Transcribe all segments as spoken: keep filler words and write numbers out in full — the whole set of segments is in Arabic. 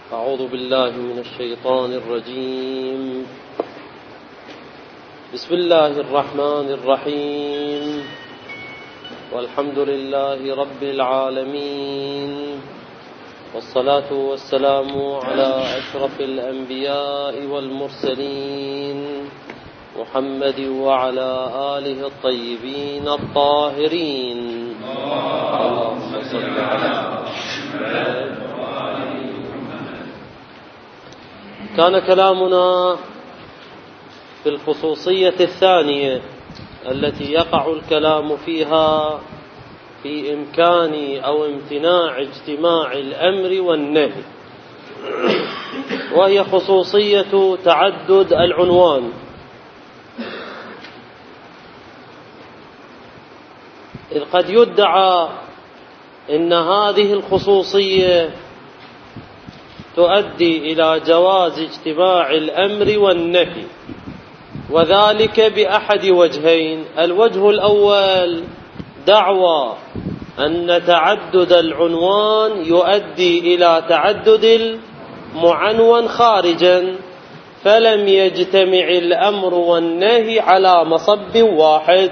أعوذ بالله من الشيطان الرجيم. بسم الله الرحمن الرحيم، والحمد لله رب العالمين، والصلاة والسلام على أشرف الأنبياء والمرسلين محمد وعلى آله الطيبين الطاهرين. اللهم صل على محمد. كان كلامنا في الخصوصية الثانية التي يقع الكلام فيها في إمكان أو امتناع اجتماع الأمر والنهي، وهي خصوصية تعدد العنوان. إذ قد يدعى إن هذه الخصوصية تؤدي إلى جواز اجتماع الأمر والنهي، وذلك بأحد وجهين. الوجه الأول دعوى أن تعدد العنوان يؤدي إلى تعدد المعنون خارجا، فلم يجتمع الأمر والنهي على مصب واحد.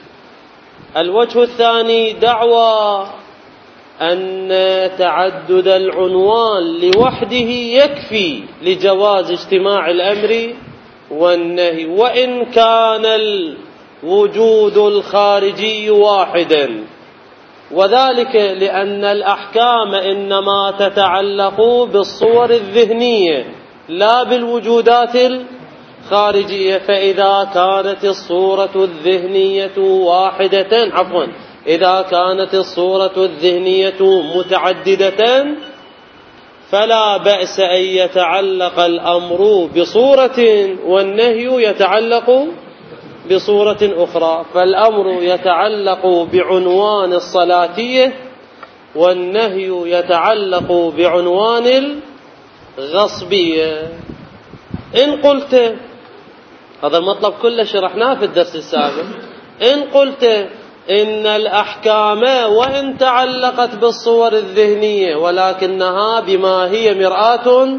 الوجه الثاني دعوى أن تعدد العنوان لوحده يكفي لجواز اجتماع الأمر والنهي، وإن كان الوجود الخارجي واحدا، وذلك لأن الأحكام إنما تتعلق بالصور الذهنية لا بالوجودات الخارجية. فإذا كانت الصورة الذهنية واحدة عفوا إذا كانت الصورة الذهنية متعددة فلا بأس أن يتعلق الأمر بصورة والنهي يتعلق بصورة أخرى. فالأمر يتعلق بعنوان الصلاتية، والنهي يتعلق بعنوان الغصبية. إن قلت هذا المطلب كله شرحناه في الدرس السابق، إن قلت إن الأحكام وإن تعلقت بالصور الذهنية ولكنها بما هي مرآة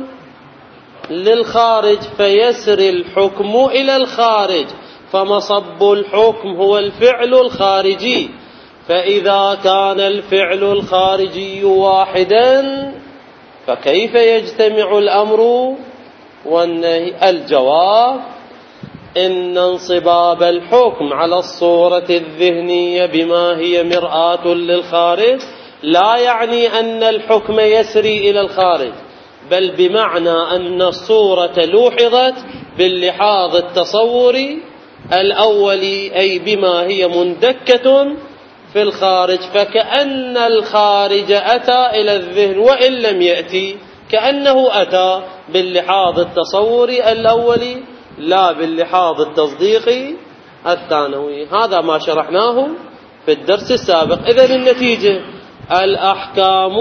للخارج فيسري الحكم إلى الخارج، فمصب الحكم هو الفعل الخارجي. فإذا كان الفعل الخارجي واحدا فكيف يجتمع الأمر والنهي؟ الجواب إن انصباب الحكم على الصورة الذهنية بما هي مرآة للخارج لا يعني أن الحكم يسري إلى الخارج، بل بمعنى أن الصورة لوحظت باللحاظ التصوري الأولي، أي بما هي مندكة في الخارج، فكأن الخارج أتى إلى الذهن وإن لم يأتي، كأنه أتى باللحاظ التصوري الأولي لا باللحاظ التصديقي الثانوي. هذا ما شرحناه في الدرس السابق. إذن النتيجة الأحكام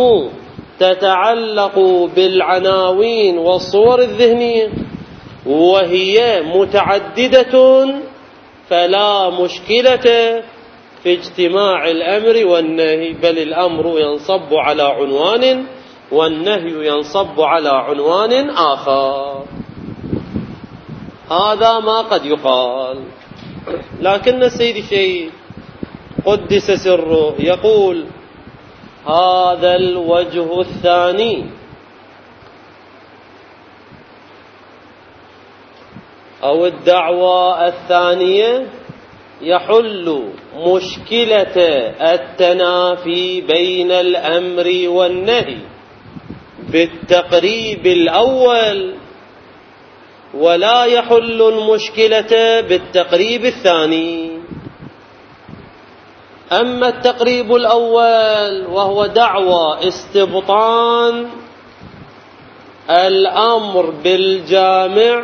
تتعلق بالعناوين والصور الذهنية وهي متعددة، فلا مشكلة في اجتماع الأمر والنهي، بل الأمر ينصب على عنوان والنهي ينصب على عنوان آخر. هذا ما قد يقال. لكن السيد الشيخ قدس سره يقول هذا الوجه الثاني أو الدعوة الثانية يحل مشكلة التنافي بين الأمر والنهي بالتقريب الأول، ولا يحل المشكلة بالتقريب الثاني. أما التقريب الأول وهو دعوى استبطان الأمر بالجامع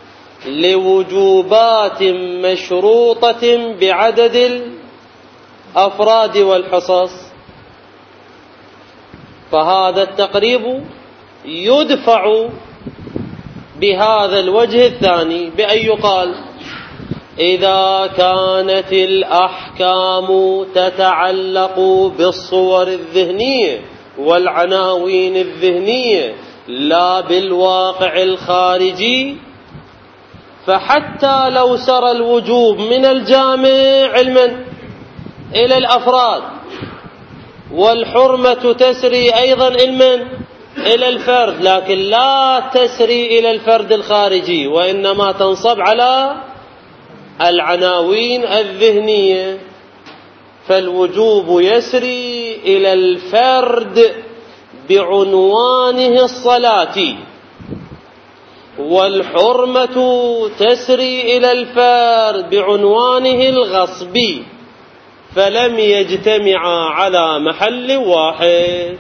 لوجوبات مشروطة بعدد الأفراد والحصص، فهذا التقريب يدفع بهذا الوجه الثاني بأن يقال إذا كانت الأحكام تتعلق بالصور الذهنية والعناوين الذهنية لا بالواقع الخارجي، فحتى لو سرى الوجوب من الجامع علما إلى الأفراد، والحرمة تسري أيضا علما إلى الفرد، لكن لا تسري إلى الفرد الخارجي، وإنما تنصب على العناوين الذهنية. فالوجوب يسري إلى الفرد بعنوانه الصلاة، والحرمة تسري إلى الفرد بعنوانه الغصب، فلم يجتمعا على محل واحد.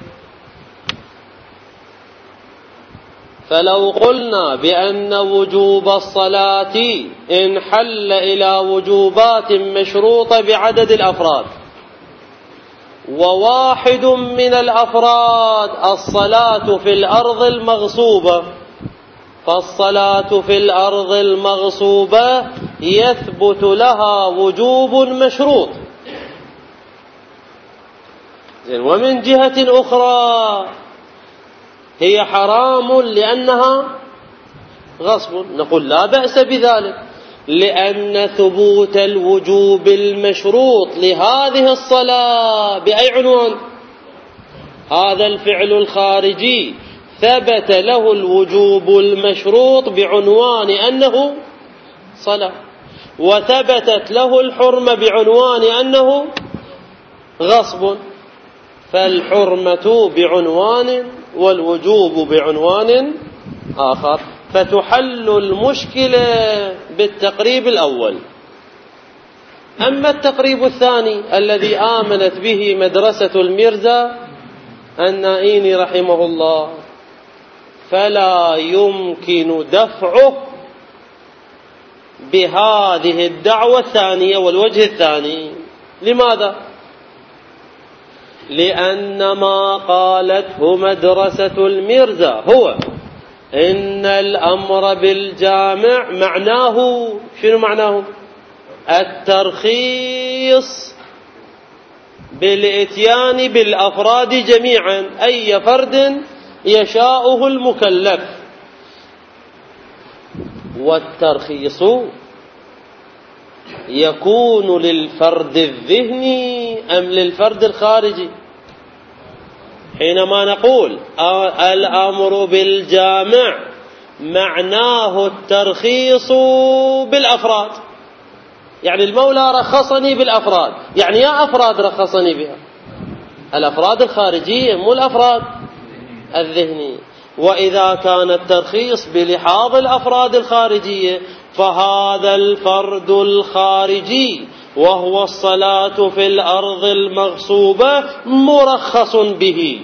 فلو قلنا بأن وجوب الصلاة انحل إلى وجوبات مشروطة بعدد الأفراد، وواحد من الأفراد الصلاة في الأرض المغصوبة، فالصلاة في الأرض المغصوبة يثبت لها وجوب مشروط. ومن جهة أخرى هي حرام لأنها غصب، نقول لا بأس بذلك، لأن ثبوت الوجوب المشروط لهذه الصلاة بأي عنوان؟ هذا الفعل الخارجي ثبت له الوجوب المشروط بعنوان أنه صلاة، وثبتت له الحرمة بعنوان أنه غصب، فالحرمة بعنوان والوجوب بعنوان آخر، فتحل المشكلة بالتقريب الأول. أما التقريب الثاني الذي آمنت به مدرسة الميرزا النائيني رحمه الله، فلا يمكن دفعه بهذه الدعوة الثانية والوجه الثاني. لماذا؟ لأن ما قالته مدرسة الميرزا هو إن الأمر بالجامع معناه شنو؟ معناه الترخيص بالإتيان بالأفراد جميعا، أي فرد يشاءه المكلف. والترخيص يكون للفرد الذهني أم للفرد الخارجي؟ حينما نقول الأمر بالجامع معناه الترخيص بالأفراد، يعني المولى رخصني بالأفراد، يعني يا أفراد رخصني بها، الأفراد الخارجية مو الأفراد الذهنية. وإذا كان الترخيص بلحاظ الأفراد الخارجية، فهذا الفرد الخارجي وهو الصلاة في الأرض المغصوبة مرخص به،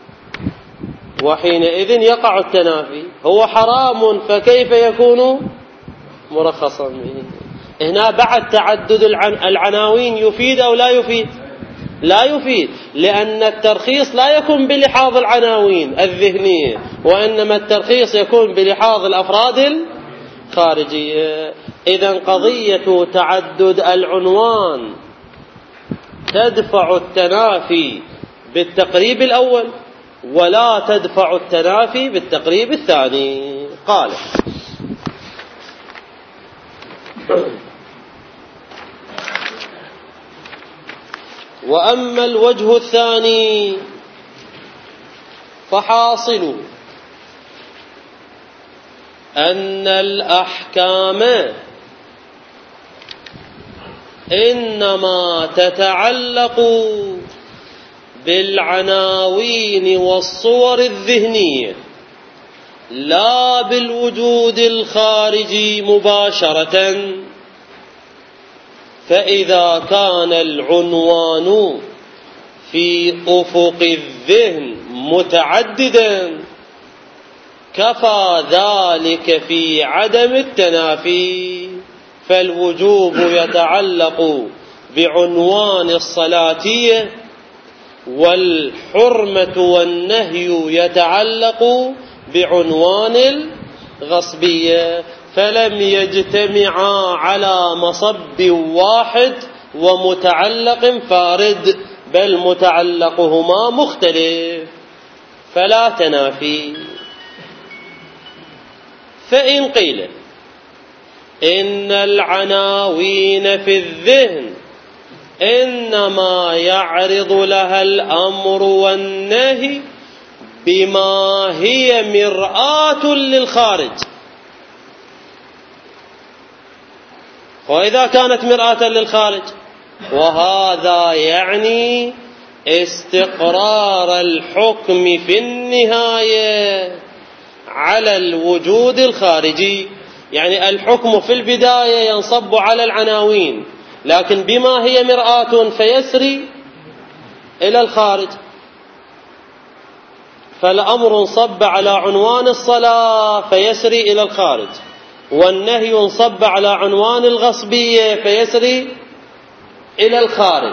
وحينئذ يقع التنافي، هو حرام فكيف يكون مرخصا به؟ هنا بعد تعدد العناوين يفيد أو لا يفيد؟ لا يفيد، لأن الترخيص لا يكون بلحاظ العناوين الذهنية، وإنما الترخيص يكون بلحاظ الأفراد الخارجية. إذن قضية تعدد العنوان تدفع التنافي بالتقريب الأول، ولا تدفع التنافي بالتقريب الثاني. قال: وأما الوجه الثاني فحاصل أن الأحكام إنما تتعلق بالعناوين والصور الذهنية، لا بالوجود الخارجي مباشرة. فإذا كان العنوان في أفق الذهن متعددا كفى ذلك في عدم التنافي، فالوجوب يتعلق بعنوان الصلاتية، والحرمة والنهي يتعلق بعنوان الغصبية، فلم يجتمعا على مصب واحد ومتعلق فارد، بل متعلقهما مختلف، فلا تنافي. فإن قيل إن العناوين في الذهن إنما يعرض لها الأمر والنهي بما هي مرآة للخارج، وإذا كانت مرآة للخارج، وهذا يعني استقرار الحكم في النهاية على الوجود الخارجي. يعني الحكم في البداية ينصب على العناوين، لكن بما هي مرآة فيسري إلى الخارج. فالأمر انصب على عنوان الصلاة فيسري إلى الخارج، والنهي انصب على عنوان الغصبية فيسري إلى الخارج.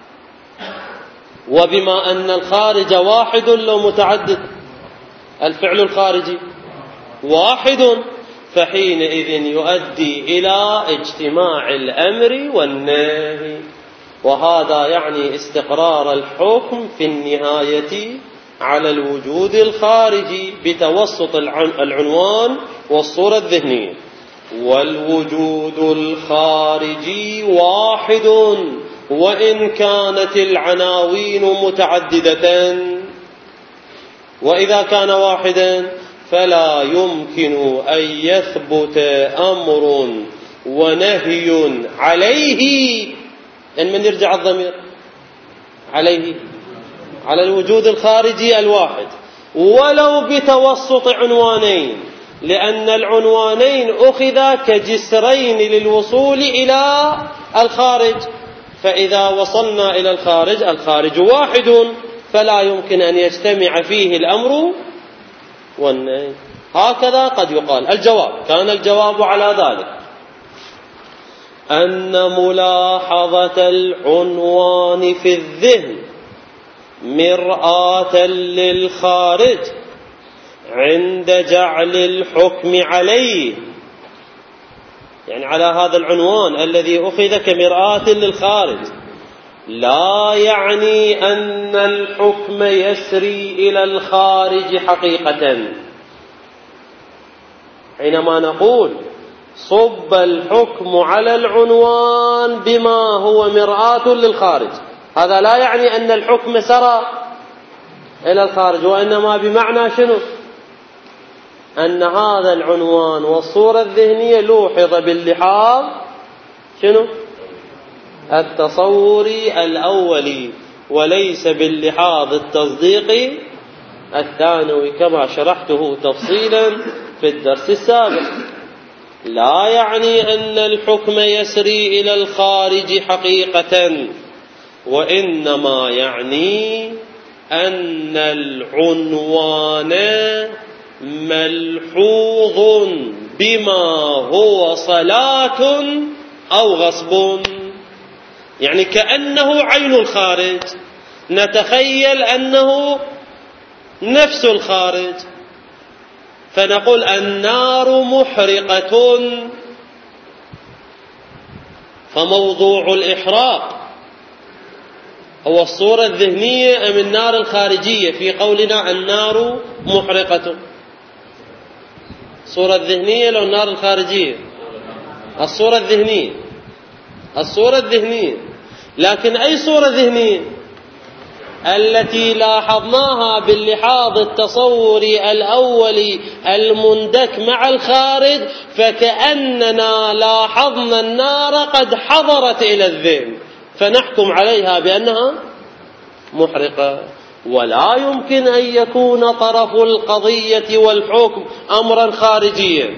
وبما أن الخارج واحد لو متعدد، الفعل الخارجي واحد، فحينئذ يؤدي إلى اجتماع الأمر والنهي، وهذا يعني استقرار الحكم في النهاية على الوجود الخارجي بتوسط العنوان والصورة الذهنية. والوجود الخارجي واحد وإن كانت العناوين متعددة، وإذا كان واحدا فلا يمكن أن يثبت أمر ونهي عليه. إن من يرجع الضمير عليه على الوجود الخارجي الواحد ولو بتوسط عنوانين، لأن العنوانين أخذا كجسرين للوصول إلى الخارج، فإذا وصلنا إلى الخارج الخارج واحد فلا يمكن أن يجتمع فيه الأمر والنهي. هكذا قد يقال. الجواب كان الجواب على ذلك أن ملاحظة العنوان في الذهن مرآة للخارج عند جعل الحكم عليه، يعني على هذا العنوان الذي أخذ كمرآة للخارج، لا يعني أن الحكم يسري إلى الخارج حقيقة. حينما نقول صب الحكم على العنوان بما هو مرآة للخارج، هذا لا يعني أن الحكم سرى إلى الخارج، وإنما بمعنى شنو؟ أن هذا العنوان والصورة الذهنية لوحظ باللحاظ شنو؟ التصوري الأولي، وليس باللحاظ التصديقي الثانوي كما شرحته تفصيلا في الدرس السابق. لا يعني أن الحكم يسري إلى الخارج حقيقة، وإنما يعني أن العنوان ملحوظ بما هو صلاة أو غصب، يعني كأنه عين الخارج، نتخيل أنه نفس الخارج، فنقول النار محرقة، فموضوع الإحراق هو الصورة الذهنية أم النار الخارجية؟ في قولنا النار محرقة، الصورة الذهنية لو النار الخارجية؟ الصورة الذهنية، الصورة الذهنية. لكن أي صورة ذهنية؟ التي لاحظناها باللحاظ التصوري الأولي المندك مع الخارج، فكأننا لاحظنا النار قد حضرت إلى الذهن، فنحكم عليها بأنها محرقة. ولا يمكن أن يكون طرف القضية والحكم أمرا خارجيا.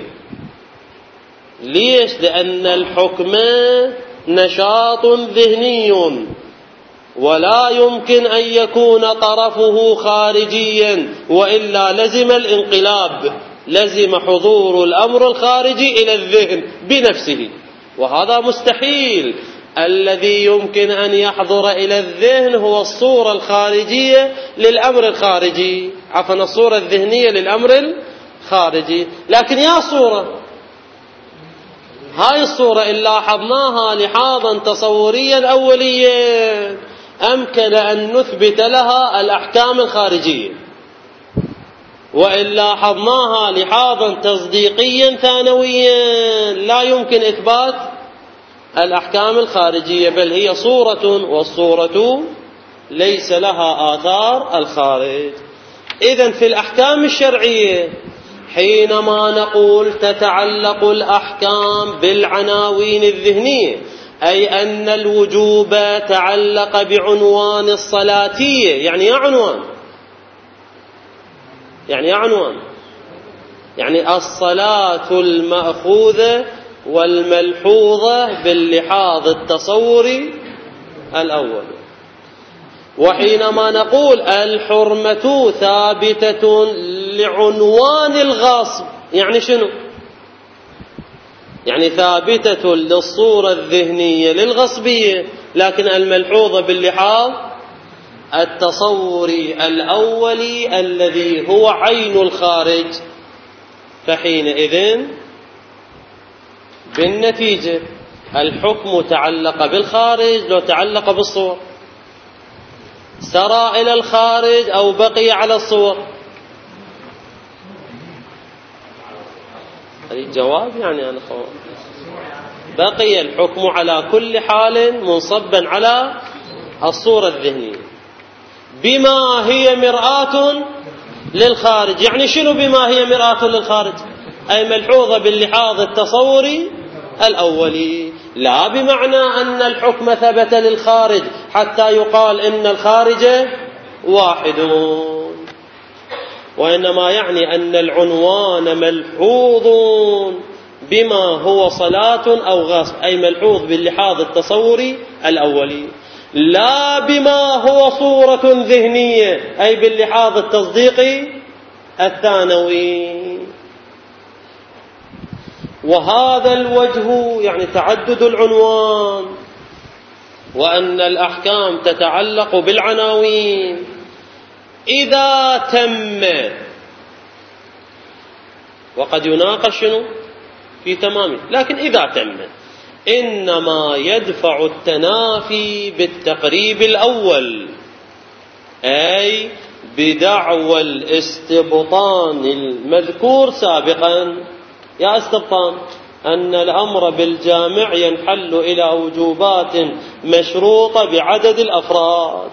ليش؟ لأن الحكم نشاط ذهني، ولا يمكن أن يكون طرفه خارجيا، وإلا لزم الانقلاب، لزم حضور الأمر الخارجي إلى الذهن بنفسه، وهذا مستحيل. الذي يمكن أن يحضر إلى الذهن هو الصورة الخارجية للأمر الخارجي، عفوا الصورة الذهنية للأمر الخارجي. لكن يا صورة، هاي الصورة إن لاحظناها لحاظا تصوريا أوليا أمكن أن نثبت لها الأحكام الخارجية، وإن لاحظناها لحاظا تصديقيا ثانويا لا يمكن إثبات الأحكام الخارجية، بل هي صورة، والصورة ليس لها آثار الخارج. إذن في الأحكام الشرعية حينما نقول تتعلق الأحكام بالعناوين الذهنية، أي أن الوجوب تعلق بعنوان الصلاتية. يعني يا عنوان يعني يا عنوان يعني الصلاة المأخوذة والملحوظة باللحاظ التصوري الأول. وحينما نقول الحرمة ثابتة لعنوان الغصب، يعني شنو؟ يعني ثابتة للصورة الذهنية للغصبية، لكن الملحوظة باللحاظ التصوري الأولي الذي هو عين الخارج. فحينئذ بالنتيجة الحكم تعلق بالخارج لو تعلق بالصور، سرى إلى الخارج أو بقي على الصور. هذا الجواب يعني أنا خو... بقي الحكم على كل حال منصبا على الصورة الذهنية بما هي مرآة للخارج. يعني شنو بما هي مرآة للخارج؟ أي ملحوظة باللحاظ التصوري الأولي، لا بمعنى أن الحكم ثبت للخارج حتى يقال إن الخارج واحد، وإنما يعني أن العنوان ملحوظ بما هو صلاة أو غصب، أي ملحوظ باللحاظ التصوري الأولي، لا بما هو صورة ذهنية، أي باللحاظ التصديقي الثانوي. وهذا الوجه يعني تعدد العنوان، وأن الأحكام تتعلق بالعناوين إذا تم، وقد يناقش في تمامه، لكن إذا تم إنما يدفع التنافي بالتقريب الأول، أي بدعوى الاستبطان المذكور سابقا. يا استبطان أن الأمر بالجامع ينحل إلى وجوبات مشروطة بعدد الأفراد،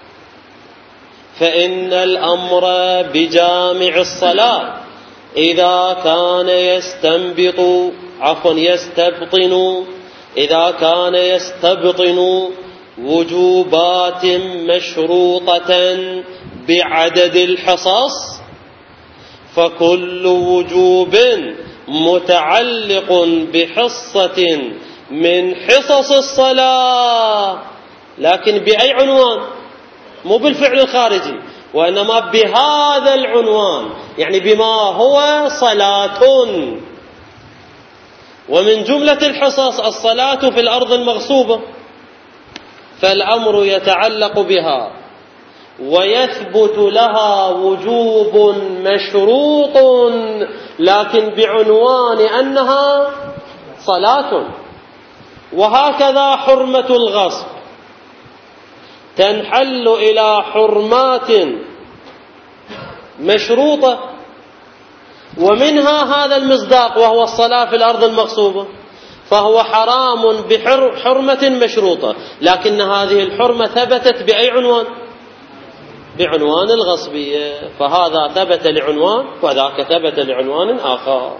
فإن الأمر بجامع الصلاة إذا كان يستنبط عفوا يستبطن إذا كان يستبطن وجوبات مشروطة بعدد الحصص، فكل وجوب متعلق بحصة من حصص الصلاة، لكن بأي عنوان؟ مو بالفعل الخارجي، وإنما بهذا العنوان، يعني بما هو صلاة. ومن جملة الحصص الصلاة في الأرض المغصوبة، فالأمر يتعلق بها ويثبت لها وجوب مشروط، لكن بعنوان أنها صلاة. وهكذا حرمة الغصب تنحل إلى حرمات مشروطة، ومنها هذا المصداق وهو الصلاة في الأرض المغصوبة، فهو حرام بحرمة مشروطة، لكن هذه الحرمة ثبتت بأي عنوان؟ بعنوان الغصبية، فهذا ثبت لعنوان وذاك ثبت لعنوان آخر.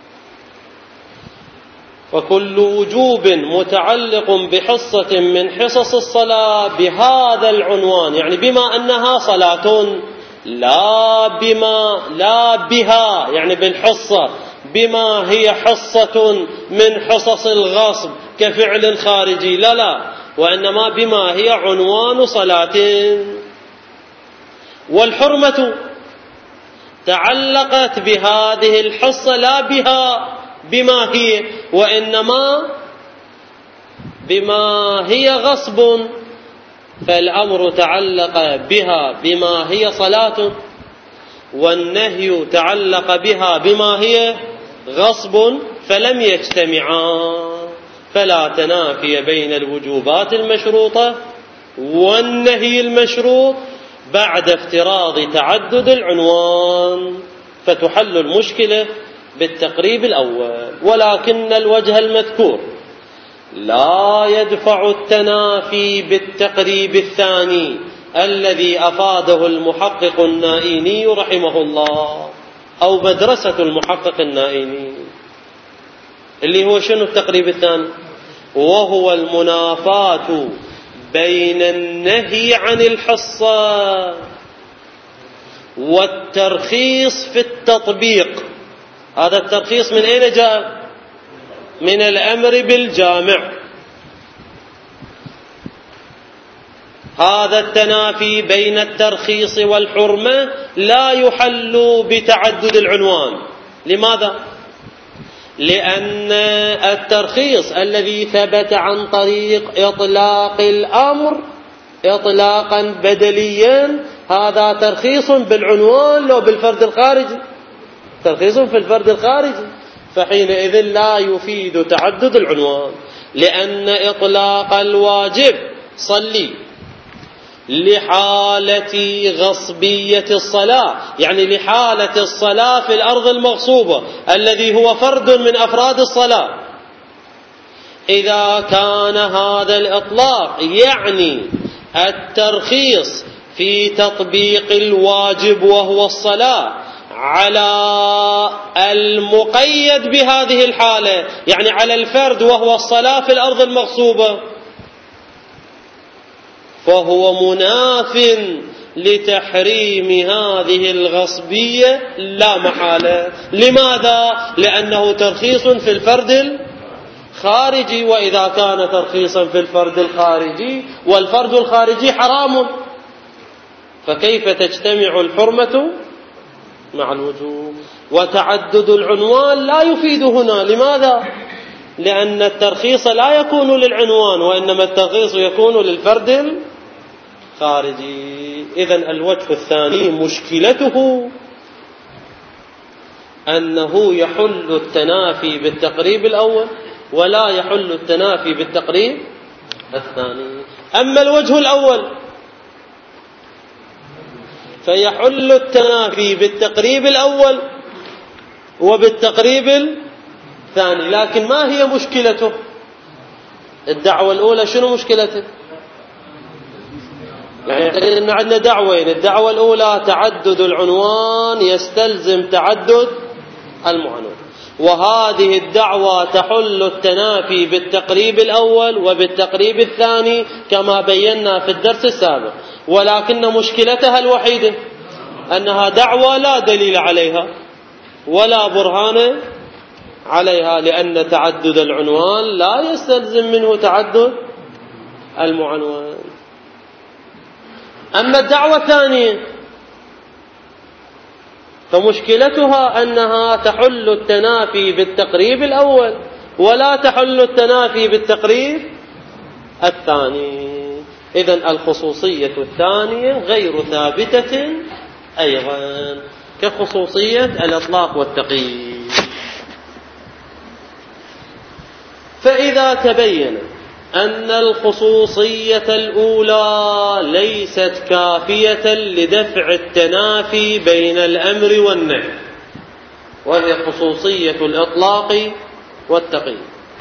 فكل وجوب متعلق بحصة من حصص الصلاة بهذا العنوان، يعني بما أنها صلاة، لا بما لا بها يعني بالحصة بما هي حصة من حصص الغصب كفعل خارجي، لا لا، وإنما بما هي عنوان صلاة. والحرمة تعلقت بهذه الحصة لا بها بما هي، وإنما بما هي غصب، فالأمر تعلق بها بما هي صلاة، والنهي تعلق بها بما هي غصب، فلم يجتمعا، فلا تنافي بين الوجوبات المشروطة والنهي المشروط بعد افتراض تعدد العنوان. فتحل المشكلة بالتقريب الأول. ولكن الوجه المذكور لا يدفع التنافي بالتقريب الثاني الذي أفاده المحقق النائيني رحمه الله، أو مدرسة المحقق النائيني، اللي هو شنو التقريب الثاني؟ وهو المنافاة بين النهي عن الحصة والترخيص في التطبيق. هذا الترخيص من أين جاء؟ من الأمر بالجامع. هذا التنافي بين الترخيص والحرمة لا يحل بتعدد العنوان. لماذا؟ لأن الترخيص الذي ثبت عن طريق إطلاق الأمر إطلاقا بدليا هذا ترخيص بالعنوان لو بالفرد الخارجي، ترخيص في الفرد الخارجي، فحينئذ لا يفيد تعدد العنوان، لأن إطلاق الواجب صلي لحالة غصبية الصلاة، يعني لحالة الصلاة في الأرض المغصوبة الذي هو فرد من أفراد الصلاة. إذا كان هذا الإطلاق يعني الترخيص في تطبيق الواجب وهو الصلاة على المقيد بهذه الحالة، يعني على الفرد وهو الصلاة في الأرض المغصوبة، فهو مناف لتحريم هذه الغصبية لا محالة. لماذا؟ لأنه ترخيص في الفرد الخارجي، وإذا كان ترخيصا في الفرد الخارجي والفرد الخارجي حرام، فكيف تجتمع الحرمة مع الوجوب؟ وتعدد العنوان لا يفيد هنا. لماذا؟ لأن الترخيص لا يكون للعنوان، وإنما الترخيص يكون للفرد الخارجي. إذن الوجه الثاني مشكلته أنه يحل التنافي بالتقريب الأول ولا يحل التنافي بالتقريب الثاني. أما الوجه الأول فيحل التنافي بالتقريب الأول وبالتقريب الثاني. لكن ما هي مشكلته؟ الدعوة الأولى شنو مشكلته؟ يعني إن عندنا دعوين. الدعوة الأولى تعدد العنوان يستلزم تعدد المعنون، وهذه الدعوة تحل التنافي بالتقريب الأول وبالتقريب الثاني كما بينا في الدرس السابق. ولكن مشكلتها الوحيدة أنها دعوة لا دليل عليها ولا برهان عليها، لأن تعدد العنوان لا يستلزم منه تعدد المعنون. أما الدعوة الثانية فمشكلتها أنها تحل التنافي بالتقريب الأول ولا تحل التنافي بالتقريب الثاني. إذن الخصوصية الثانية غير ثابتة أيضا كخصوصية الإطلاق والتقييد. فإذا تبين أن الخصوصية الأولى ليست كافية لدفع التنافي بين الأمر والنهي، وهي خصوصية الإطلاق والتقييد،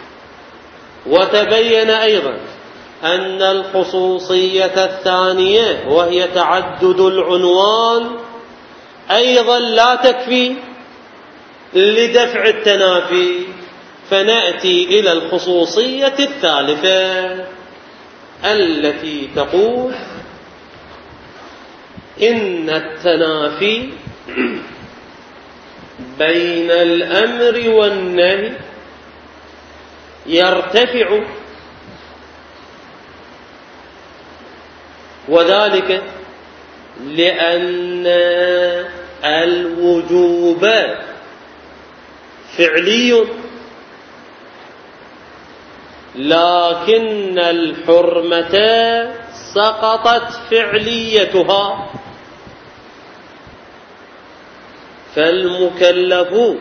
وتبين أيضا أن الخصوصية الثانية وهي تعدد العنوان أيضا لا تكفي لدفع التنافي، فنأتي إلى الخصوصية الثالثة التي تقول إن التنافي بين الأمر والنهي يرتفع، وذلك لأن الوجوب فعلي لكن الحرمة سقطت فعليتها، فالمكلف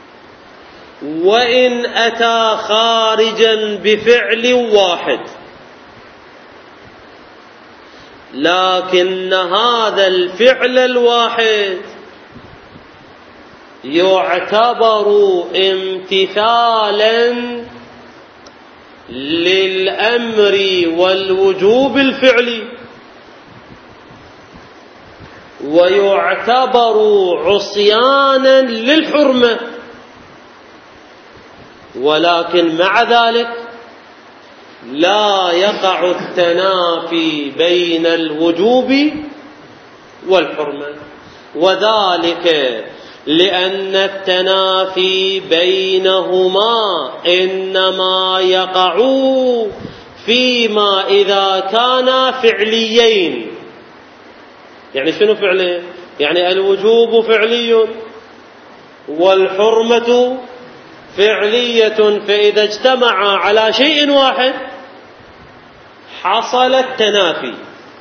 وإن أتى خارجا بفعل واحد لكن هذا الفعل الواحد يعتبر امتثالا للأمر والوجوب الفعلي، ويعتبر عصيانا للحرمة، ولكن مع ذلك لا يقع التنافي بين الوجوب والحرمة، وذلك لأن التنافي بينهما إنما يقع فيما إذا كانا فعليين. يعني شنو فعلي؟ يعني الوجوب فعلي والحرمة فعلية، فإذا اجتمعا على شيء واحد حصل التنافي.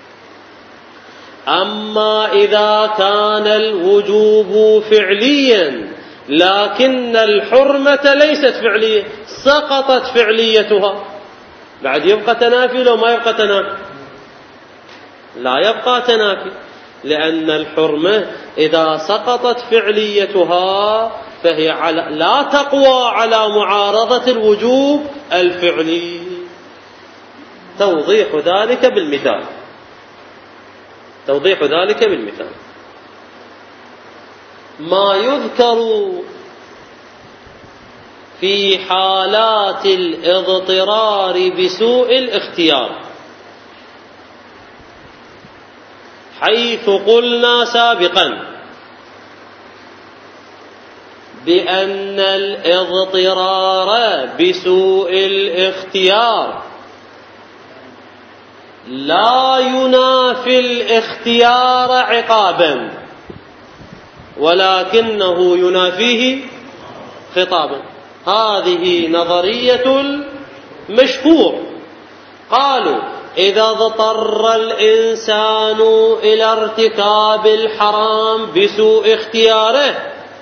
أما إذا كان الوجوب فعليا لكن الحرمة ليست فعلية، سقطت فعليتها، بعد يبقى تنافي لو ما يبقى تنافي؟ لا يبقى تنافي، لأن الحرمة إذا سقطت فعليتها فهي على لا تقوى على معارضة الوجوب الفعلي. توضيح ذلك بالمثال توضيح ذلك بالمثال ما يذكر في حالات الاضطرار بسوء الاختيار، حيث قلنا سابقا بأن الاضطرار بسوء الاختيار لا ينافي الاختيار عقابا، ولكنه ينافيه خطابا. هذه نظرية المشهور. قالوا إذا اضطر الإنسان إلى ارتكاب الحرام بسوء اختياره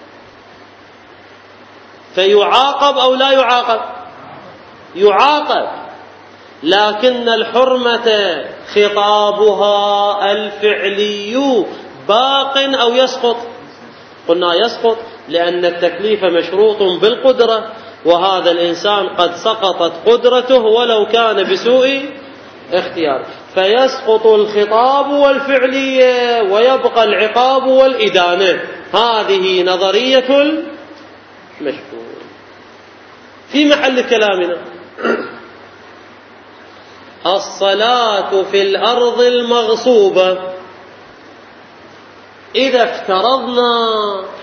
فيعاقب أو لا يعاقب؟ يعاقب، لكن الحرمة خطابها الفعلي باق أو يسقط؟ قلنا يسقط، لأن التكليف مشروط بالقدرة، وهذا الإنسان قد سقطت قدرته ولو كان بسوء اختيار، فيسقط الخطاب والفعلية ويبقى العقاب والإدانة. هذه نظرية المشهور. في محل كلامنا الصلاة في الأرض المغصوبة، إذا افترضنا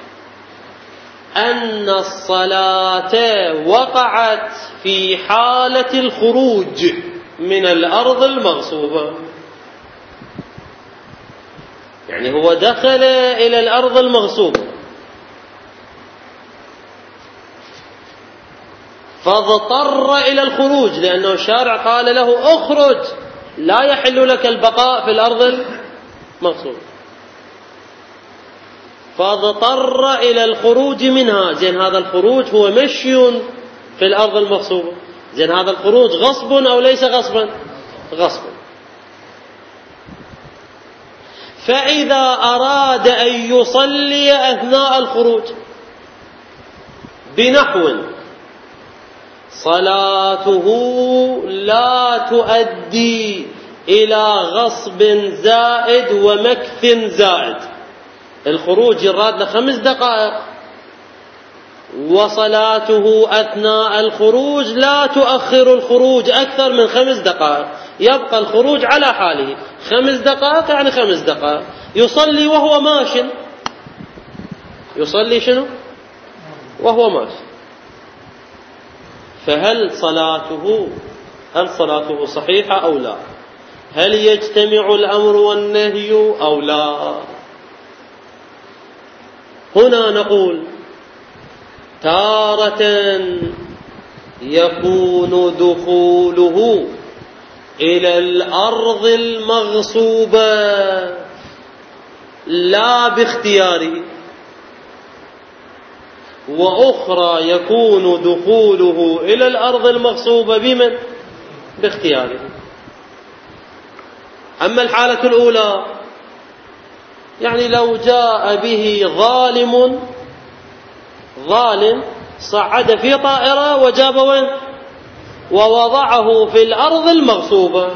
أن الصلاة وقعت في حالة الخروج من الأرض المغصوبة، يعني هو دخل إلى الأرض المغصوبة فاضطر إلى الخروج، لأنه الشارع قال له اخرج، لا يحل لك البقاء في الأرض المغصوبة، فاضطر إلى الخروج منها. زين هذا الخروج هو مشي في الأرض المغصوبة، زين هذا الخروج غصب أو ليس غصبا؟ غصبا. فإذا أراد أن يصلي أثناء الخروج بنحو صلاته لا تؤدي إلى غصب زائد ومكث زائد، الخروج يراد له خمس دقائق وصلاته أثناء الخروج لا تؤخر الخروج أكثر من خمس دقائق، يبقى الخروج على حاله، خمس دقائق يعني خمس دقائق، يصلي وهو ماش. يصلي شنو؟ وهو ماش. فهل صلاته هل صلاته صحيحة أو لا؟ هل يجتمع الأمر والنهي أو لا؟ هنا نقول تارة يكون دخوله إلى الأرض المغصوبة لا باختياره، وأخرى يكون دخوله إلى الأرض المغصوبة بمن؟ باختياره. أما الحالة الأولى يعني لو جاء به ظالم ظالم صعد في طائرة وجاب وين؟ ووضعه في الأرض المغصوبة.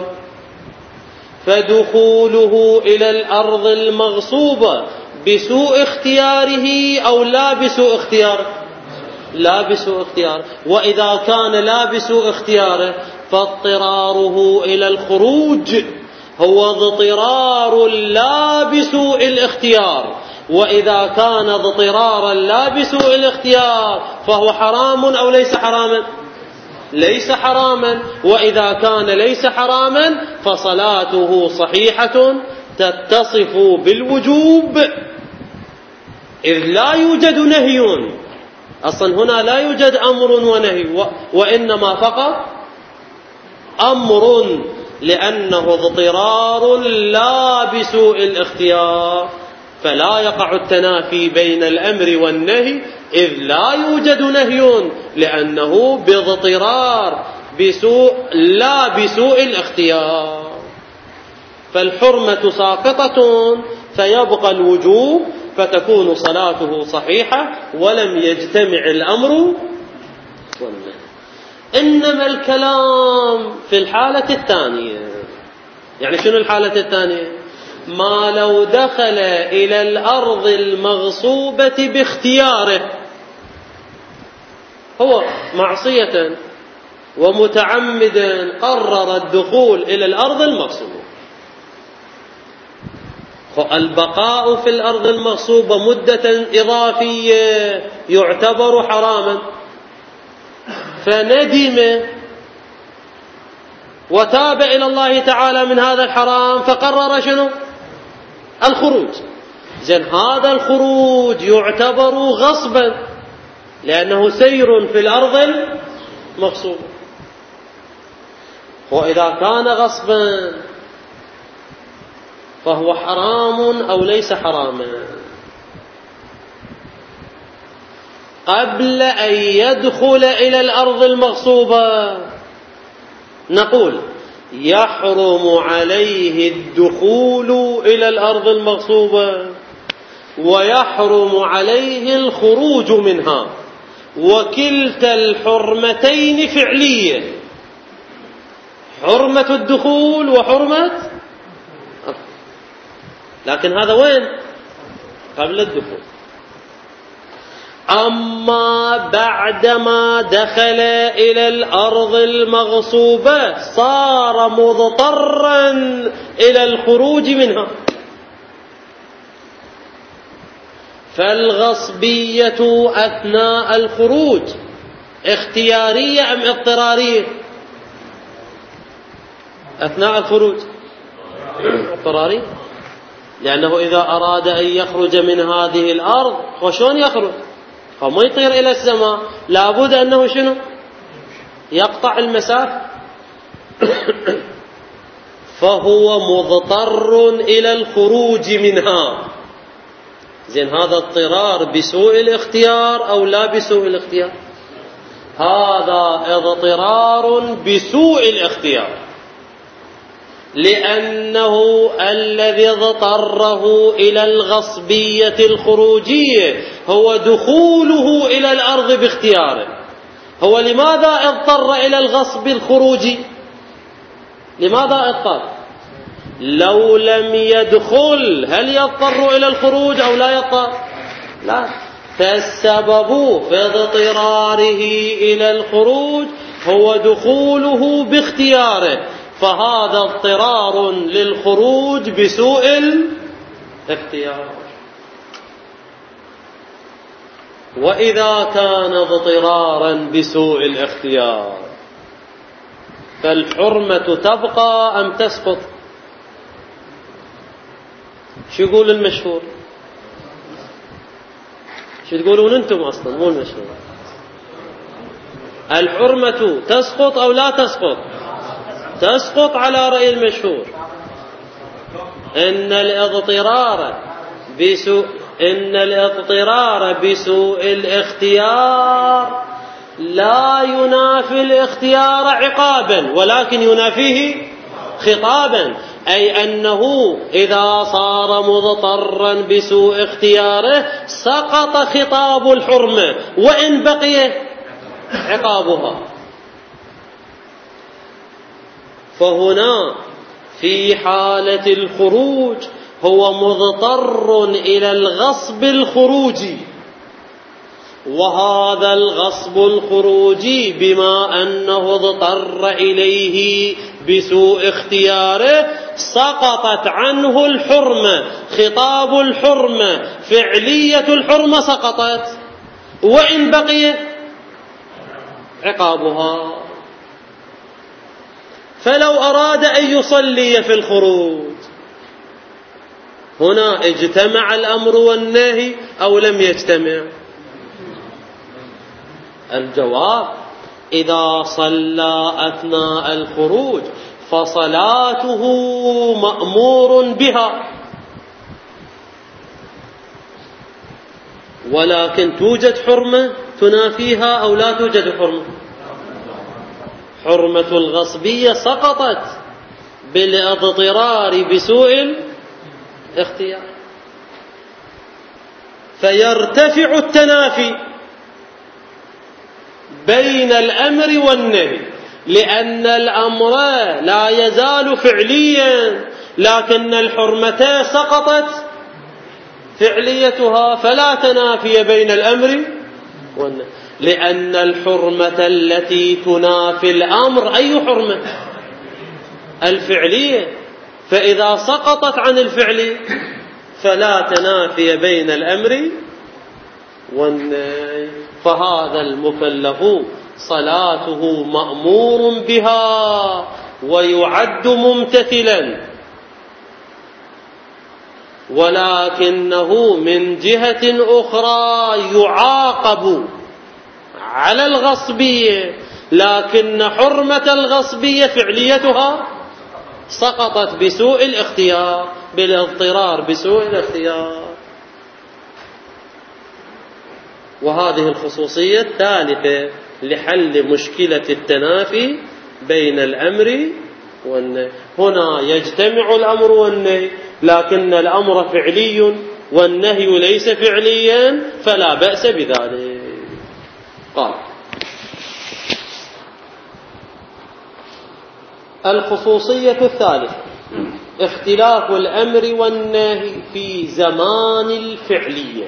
فدخوله إلى الأرض المغصوبة بسوء اختياره أو لا بسوء اختياره؟ لا بسوء اختياره. وإذا كان لا بسوء اختياره فاضطراره إلى الخروج هو اضطرار لا بسوء الاختيار. وإذا كان اضطرارا لا بسوء الاختيار فهو حرام أو ليس حراما؟ ليس حراما. وإذا كان ليس حراما فصلاته صحيحة تتصف بالوجوب، إذ لا يوجد نهي. أصلا هنا لا يوجد أمر ونهي، وإنما فقط أمر، لأنه اضطرار لا بسوء الاختيار، فلا يقع التنافي بين الأمر والنهي، إذ لا يوجد نهي لأنه باضطرار بسوء لا بسوء الاختيار. فالحرمة ساقطة فيبقى الوجوب، فتكون صلاته صحيحة ولم يجتمع الأمر والنهي. إنما الكلام في الحالة الثانية. يعني شنو الحالة الثانية؟ ما لو دخل إلى الأرض المغصوبة باختياره، هو معصية ومتعمدا قرر الدخول إلى الأرض المغصوبة. البقاء في الأرض المغصوبة مدة إضافية يعتبر حراما، فندم وتاب إلى الله تعالى من هذا الحرام فقرر شنو؟ الخروج. زين، هذا الخروج يعتبر غصبا لأنه سير في الأرض المغصوبة. وإذا كان غصبا فهو حرام أو ليس حراما؟ قبل أن يدخل إلى الأرض المغصوبة نقول يحرم عليه الدخول إلى الأرض المغصوبة ويحرم عليه الخروج منها، وكلتا الحرمتين فعلية، حرمة الدخول وحرمة، لكن هذا وين؟ قبل الدخول. أما بعدما دخل إلى الأرض المغصوبة صار مضطرا إلى الخروج منها. فالغصبية أثناء الخروج اختيارية أم اضطرارية؟ أثناء الخروج اضطرارية، لأنه إذا أراد أن يخرج من هذه الأرض وشون يخرج؟ فما يطير إلى السماء، لابد أنه شنو؟ يقطع المسافة. فهو مضطر إلى الخروج منها. زين، هذا اضطرار بسوء الاختيار أو لا بسوء الاختيار؟ هذا اضطرار بسوء الاختيار، لأنه الذي اضطره إلى الغصبية الخروجية هو دخوله إلى الأرض باختياره. هو لماذا اضطر إلى الغصب الخروجي؟ لماذا اضطر؟ لو لم يدخل هل يضطر إلى الخروج أو لا يضطر؟ لا. فالسبب في اضطراره إلى الخروج هو دخوله باختياره، فهذا اضطرار للخروج بسوء الاختيار. وإذا كان اضطرارا بسوء الاختيار فالحرمة تبقى أم تسقط؟ شو يقول المشهور؟ شو تقولون أنتم أصلا مو المشهور؟ الحرمة تسقط أو لا تسقط؟ تسقط على رأي المشهور. إن الاضطرار بسوء إن الاضطرار بسوء الاختيار لا ينافي الاختيار عقابا، ولكن ينافيه خطابا. أي أنه إذا صار مضطرا بسوء اختياره سقط خطاب الحرمة وإن بقي عقابها. فهنا في حالة الخروج هو مضطر إلى الغصب الخروجي، وهذا الغصب الخروجي بما أنه اضطر إليه بسوء اختياره سقطت عنه الحرمة، خطاب الحرمة، فعلية الحرمة سقطت وإن بقي عقابها. فلو أراد أن يصلي في الخروج هنا اجتمع الأمر والنهي أو لم يجتمع؟ الجواب: إذا صلى أثناء الخروج فصلاته مأمور بها، ولكن توجد حرمة تنافيها أو لا توجد حرمة؟ حرمة الغصبية سقطت بالاضطرار بسوء الاختيار، فيرتفع التنافي بين الأمر والنهي، لأن الأمر لا يزال فعليا لكن الحرمة سقطت فعليتها، فلا تنافي بين الأمر والنهي، لأن الحرمة التي تنافي الأمر أي حرمة؟ الفعلية، فإذا سقطت عن الفعل فلا تنافي بين الأمر والنهي، فهذا المكلف صلاته مأمور بها ويعد ممتثلا، ولكنه من جهة أخرى يعاقب على الغصبية، لكن حرمة الغصبية فعليتها سقطت بسوء الاختيار، بالاضطرار بسوء الاختيار. وهذه الخصوصية الثالثة لحل مشكلة التنافي بين الأمر والنهي. هنا يجتمع الأمر والنهي، لكن الأمر فعلي والنهي ليس فعليا، فلا بأس بذلك. قال: الخصوصية الثالثة اختلاف الأمر والنهي في زمان الفعلية.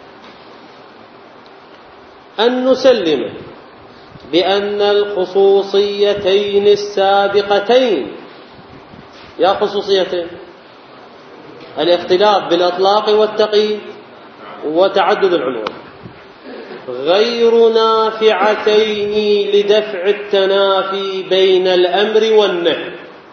أن نسلم بأن الخصوصيتين السابقتين، يا خصوصيتين، الاختلاف بالإطلاق والتقييد وتعدد العنوان، غير نافعتين لدفع التنافي بين الأمر والنهي،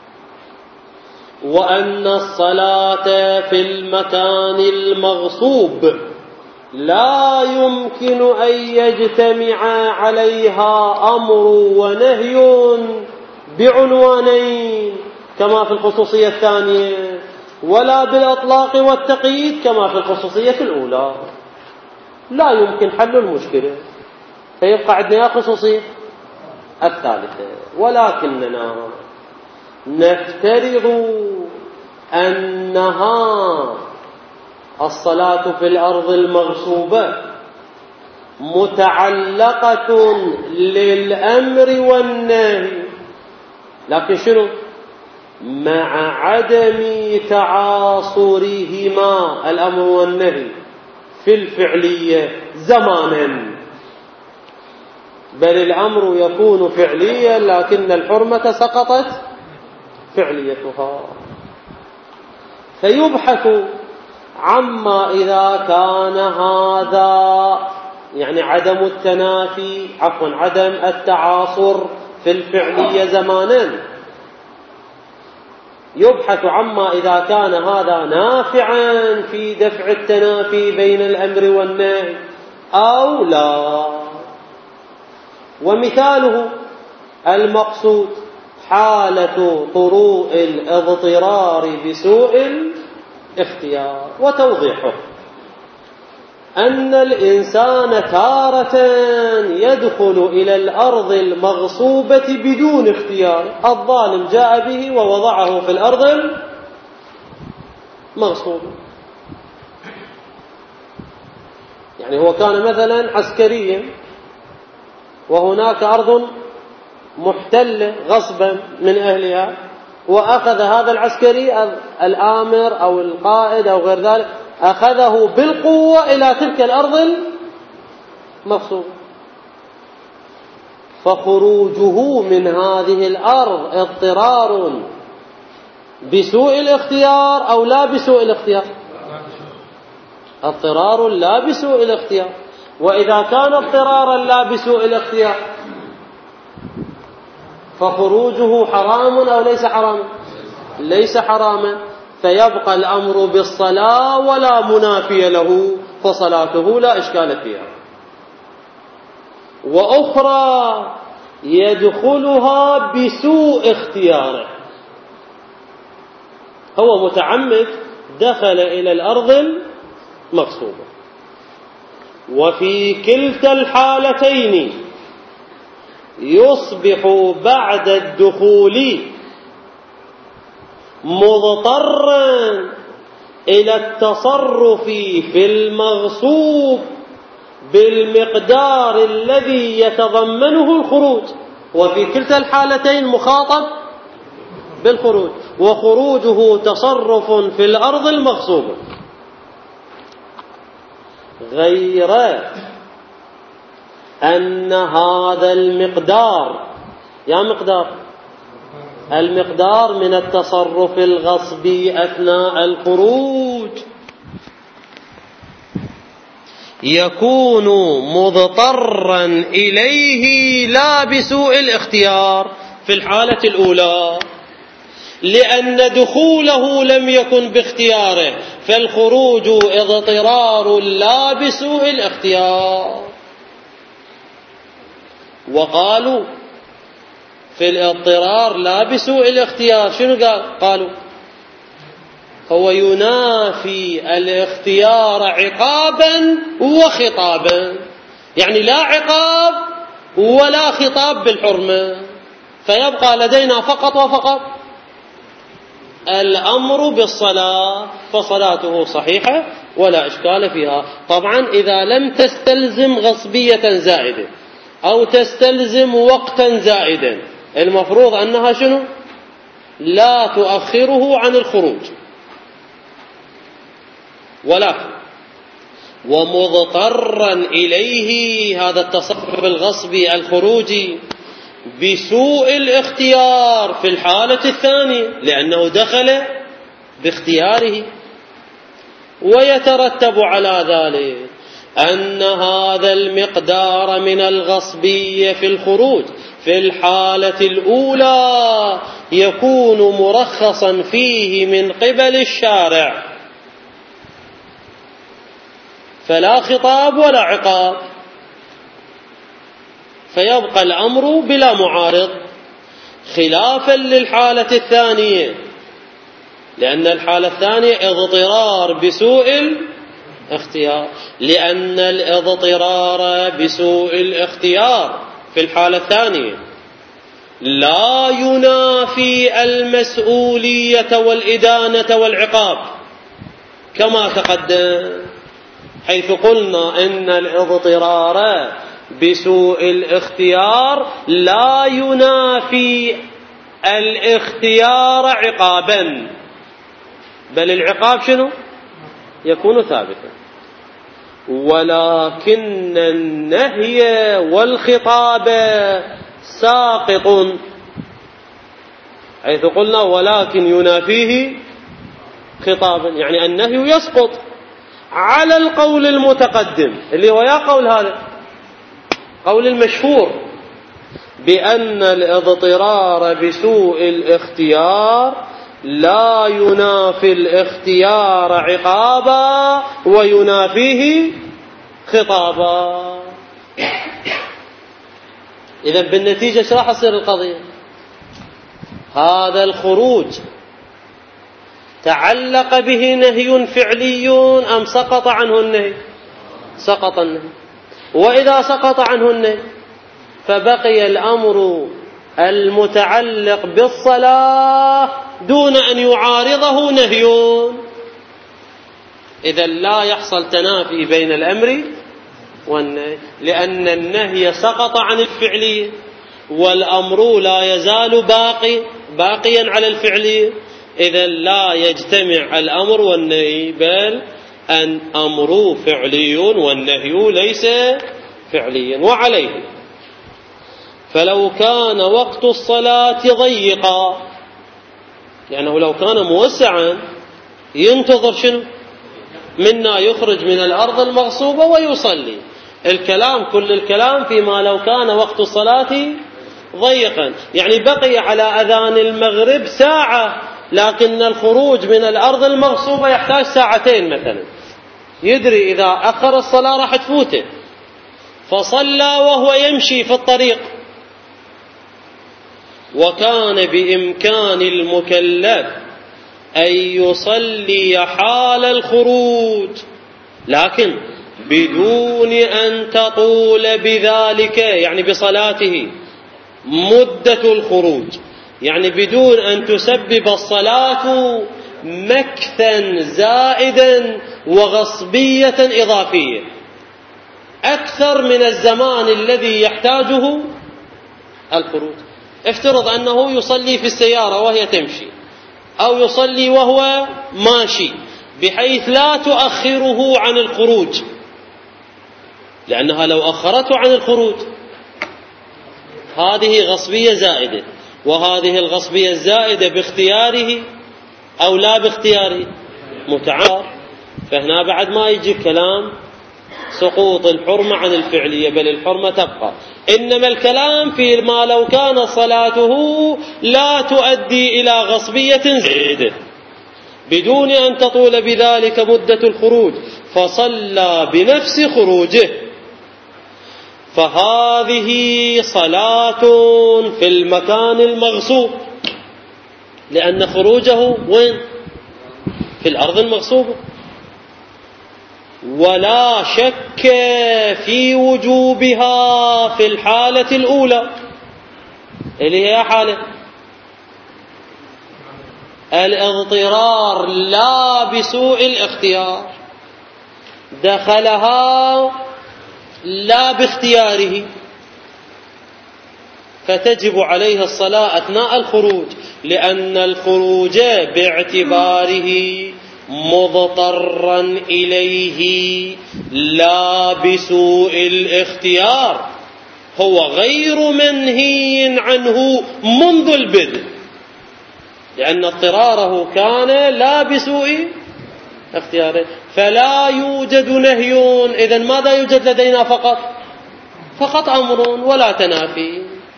وأن الصلاة في المكان المغصوب لا يمكن أن يجتمع عليها أمر ونهي بعنوانين كما في الخصوصية الثانية، ولا بالإطلاق والتقييد كما في الخصوصية الأولى. لا يمكن حل المشكلة، فيبقى عندنا خصوصية الثالثة. ولكننا نفترض أنها الصلاة في الأرض المغصوبة متعلقة للأمر والنهي، لكن شنو؟ مع عدم تعاصرهما الأمر والنهي في الفعلية زمانا، بل الأمر يكون فعليا لكن الحرمة سقطت فعليتها. فيبحث عما إذا كان هذا يعني عدم التنافي عفوا عدم التعاصر في الفعلية زمانا، يبحث عما إذا كان هذا نافعا في دفع التنافي بين الأمر والنهي أو لا. ومثاله المقصود حالة طروء الاضطرار بسوء الاختيار. وتوضيحه أن الإنسان تارة يدخل إلى الأرض المغصوبة بدون اختيار، الظالم جاء به ووضعه في الأرض مغصوبة. يعني هو كان مثلا عسكريا وهناك أرض محتلة غصبا من أهلها، وأخذ هذا العسكري الآمر أو القائد أو غير ذلك أخذه بالقوة إلى تلك الأرض المغصوبة، فخروجه من هذه الأرض اضطرار بسوء الاختيار أو لا بسوء الاختيار؟ اضطرار لا بسوء الاختيار. وإذا كان اضطرارا لا بسوء الاختيار فخروجه حرام أو ليس حراما؟ ليس حراما، فيبقى الأمر بالصلاة ولا منافي له، فصلاته لا إشكال فيها. وأخرى يدخلها بسوء اختياره، هو متعمد دخل إلى الأرض المغصوبة، وفي كلتا الحالتين يصبح بعد الدخول مضطرا إلى التصرف في المغصوب بالمقدار الذي يتضمنه الخروج، وفي كلتا الحالتين مخاطب بالخروج، وخروجه تصرف في الأرض المغصوبة، غير أن هذا المقدار، يا مقدار المقدار من التصرف الغصبي أثناء الخروج يكون مضطرا إليه لا بسوء الاختيار في الحالة الأولى، لأن دخوله لم يكن باختياره، فالخروج اضطرار لا بسوء الاختيار. وقالوا في الاضطرار لا بسوء الاختيار شنو قال؟ قالوا هو ينافي الاختيار عقابا وخطابا، يعني لا عقاب ولا خطاب بالحرمة، فيبقى لدينا فقط وفقط الأمر بالصلاة، فصلاته صحيحة ولا إشكال فيها. طبعا إذا لم تستلزم غصبية زائدة أو تستلزم وقتا زائدا، المفروض أنها شنو؟ لا تؤخره عن الخروج. ولكن ومضطرا إليه، هذا التصرف الغصبي الخروجي بسوء الاختيار في الحالة الثانية، لأنه دخل باختياره، ويترتب على ذلك أن هذا المقدار من الغصبية في الخروج في الحالة الأولى يكون مرخصا فيه من قبل الشارع، فلا خطاب ولا عقاب، فيبقى الأمر بلا معارض، خلافا للحالة الثانية، لأن الحالة الثانية اضطرار بسوء الاختيار، لأن الاضطرار بسوء الاختيار في الحالة الثانية لا ينافي المسؤولية والإدانة والعقاب كما تقدم، حيث قلنا إن الاضطرار بسوء الاختيار لا ينافي الاختيار عقابا، بل العقاب شنو؟ يكون ثابتا، ولكن النهي والخطاب ساقط، حيث قلنا ولكن ينافيه خطابا، يعني النهي يسقط على القول المتقدم اللي هو يا قول هذا قول المشهور بأن الاضطرار بسوء الاختيار لا ينافي الاختيار عقابا وينافيه خطابا. إذا بالنتيجة ايش راح تصير القضية؟ هذا الخروج تعلق به نهي فعلي أم سقط عنه النهي؟ سقط النهي. وإذا سقط عنه النهي فبقي الأمر المتعلق بالصلاة دون أن يعارضه نهي، إذا لا يحصل تنافي بين الأمر والنهي، لأن النهي سقط عن الفعلية والأمر لا يزال باقي باقيا على الفعلية. إذا لا يجتمع الأمر والنهي، بل أن أمر فعلي والنهي ليس فعليا. وعليه فلو كان وقت الصلاة ضيقا، لأنه لو كان موسعا ينتظر شنو؟ منا يخرج من الأرض المغصوبة ويصلي. الكلام كل الكلام فيما لو كان وقت الصلاة ضيقا، يعني بقي على أذان المغرب ساعة، لكن الخروج من الأرض المغصوبة يحتاج ساعتين مثلا، يدري إذا أخر الصلاة راح تفوته، فصلى وهو يمشي في الطريق. وكان بإمكان المكلف أن يصلي حال الخروج، لكن بدون أن تطول بذلك، يعني بصلاته، مدة الخروج، يعني بدون أن تسبب الصلاة مكثا زائدا وغصبية إضافية أكثر من الزمان الذي يحتاجه الخروج. افترض أنه يصلي في السيارة وهي تمشي، أو يصلي وهو ماشي، بحيث لا تؤخره عن الخروج، لأنها لو أخرته عن الخروج هذه غصبية زائدة، وهذه الغصبية الزائدة باختياره أو لا باختياره متعارض. فهنا بعد ما يجي كلام سقوط الحرمة عن الفعلية، بل الحرمة تبقى. إنما الكلام في ما لو كان صلاته لا تؤدي إلى غصبية زائدة بدون أن تطول بذلك مدة الخروج، فصلى بنفس خروجه، فهذه صلاة في المكان المغصوب، لأن خروجه وين؟ في الأرض المغصوبة. ولا شك في وجوبها في الحالة الأولى، اللي هي حالة الاضطرار لا بسوء الاختيار، دخلها لا باختياره، فتجب عليه الصلاة أثناء الخروج، لأن الخروج باعتباره مضطرا إليه لا بسوء الاختيار، هو غير منهي عنه منذ البدء، لأن اضطراره كان لا بسوء اختياره، فلا يوجد نهي. إذن ماذا يوجد لدينا؟ فقط فقط أمر ولا تنافي.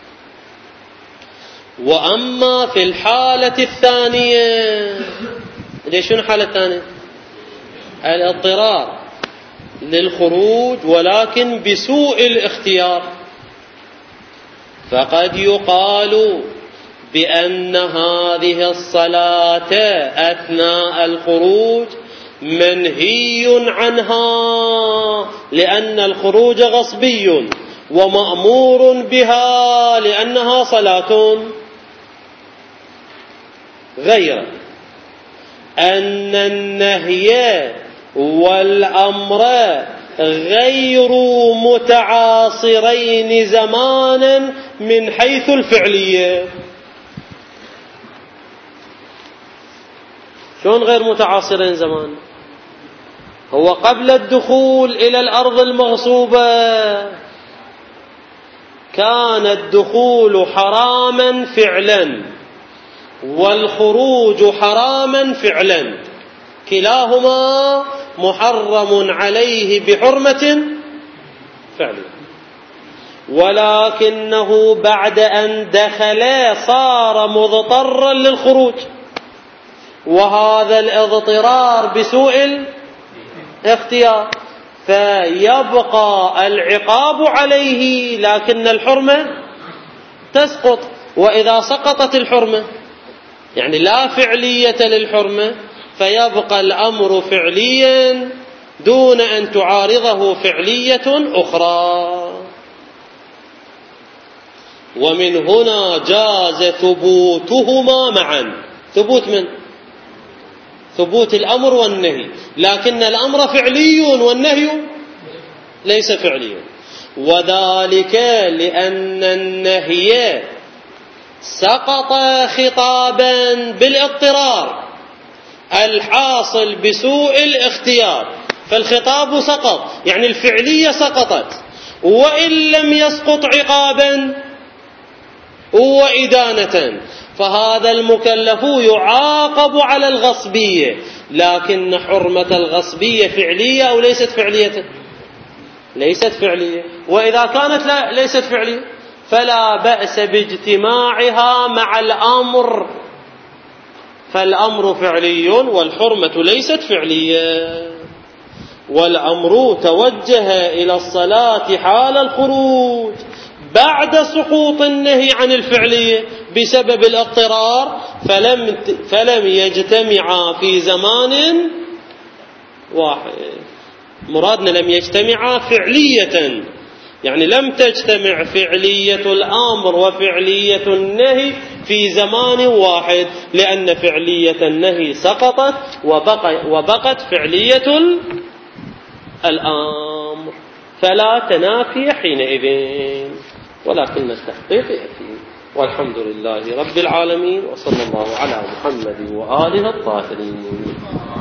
وأما في الحالة الثانية، ليش شنو الحالة الثانية؟ الاضطرار للخروج ولكن بسوء الاختيار، فقد يقال بأن هذه الصلاة أثناء الخروج منهي عنها، لأن الخروج غصبي، ومأمور بها لأنها صلاة، غير أن النهي والأمر غير متعاصرين زمانا من حيث الفعلية. شلون غير متعاصرين زمان؟ هو قبل الدخول إلى الأرض المغصوبة كان الدخول حراما فعلا والخروج حراما فعلا، كلاهما محرم عليه بحرمة فعلا، ولكنه بعد أن دخل صار مضطرا للخروج، وهذا الاضطرار بسوء الاختيار، فيبقى العقاب عليه لكن الحرمة تسقط. وإذا سقطت الحرمة يعني لا فعلية للحرمة، فيبقى الأمر فعليا دون أن تعارضه فعلية أخرى. ومن هنا جاز ثبوتهما معا. ثبوت من؟ ثبوت الأمر والنهي، لكن الأمر فعلي والنهي ليس فعليا. وذلك لأن النهي سقط خطابا بالاضطرار الحاصل بسوء الاختيار، فالخطاب سقط يعني الفعلية سقطت، وإن لم يسقط عقابا وإدانة فهذا المكلف يعاقب على الغصبية. لكن حرمة الغصبية فعلية أو ليست فعلية؟ ليست فعلية. وإذا كانت لا ليست فعلية فلا بأس باجتماعها مع الأمر، فالأمر فعلي والحرمة ليست فعلية. والأمر توجه إلى الصلاة حال الخروج بعد سقوط النهي عن الفعلية بسبب الاضطرار، فلم فلم يجتمعا في زمان واحد. مرادنا لم يجتمعا فعلية، يعني لم تجتمع فعلية الأمر وفعلية النهي في زمان واحد، لأن فعلية النهي سقطت وبقت فعلية الأمر، فلا تنافي حينئذ، ولكن التحقيق يأتي. والحمد لله رب العالمين، وصلى الله على محمد وآله الطاهرين.